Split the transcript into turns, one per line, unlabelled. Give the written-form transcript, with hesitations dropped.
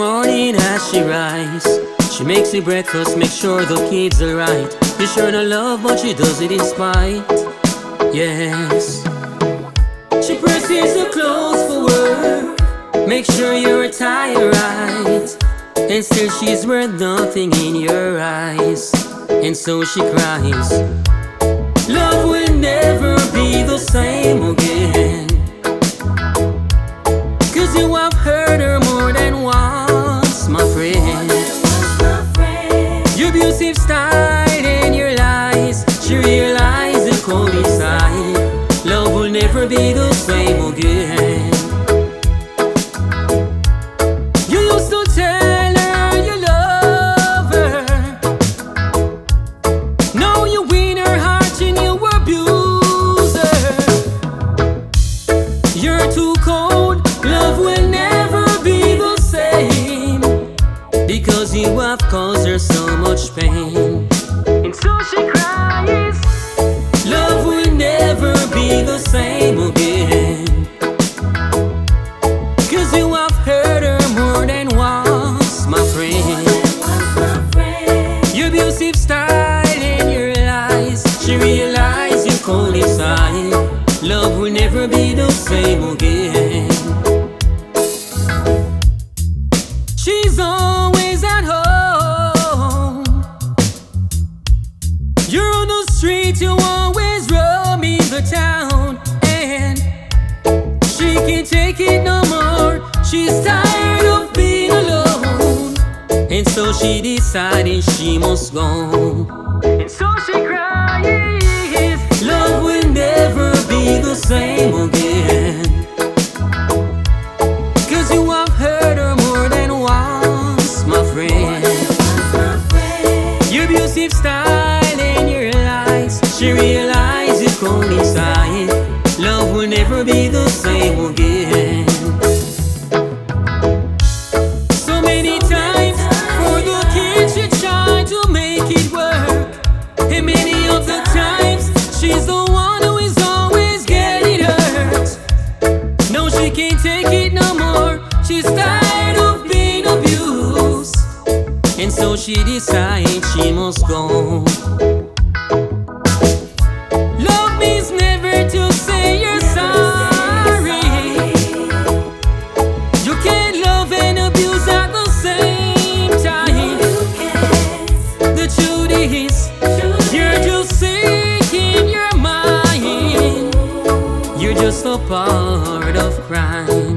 morning as she rise. She makes you breakfast, make sure the kids are right. You sure no love, but she does it in spite. Yes. She presses your clothes for work, make sure your attire right. And still she's worth nothing in your eyes. And so she cries. Love will never be the same again, 'cause you have hurt her more than once, my friend. Your abusive style and your lies, she realized the cold inside. Love will never be the same again. You used to tell her you love her, now you win her heart and you abuse her. You're too cold, love will never be the same, because you have caused her so much pain. And so she cries. Love will never be the same again, 'cause you have hurt her more than once, my friend. Your abusive style and your lies, she realized you're cold inside. Love will never be the same again. She's always at home, you're on the street, you always roaming the town. And she can't take it no more, she's tired of being alone. And so she decided she must go. And so she cries. Love will never be the same again, 'cause you have hurt her more than once, my friend. Your abusive style and your lies, she realized you're cold inside. Love will never be the same again. So many times for the kids she tried to make it work, and many of the times she's the one who is always getting hurt. No, she can't take it no more, she's tired of being abused. And so she decides she must go. Love means never to say you're sorry. You can't love and abuse at the same time. The truth is, you're just sick in your mind. You're just a part of crime.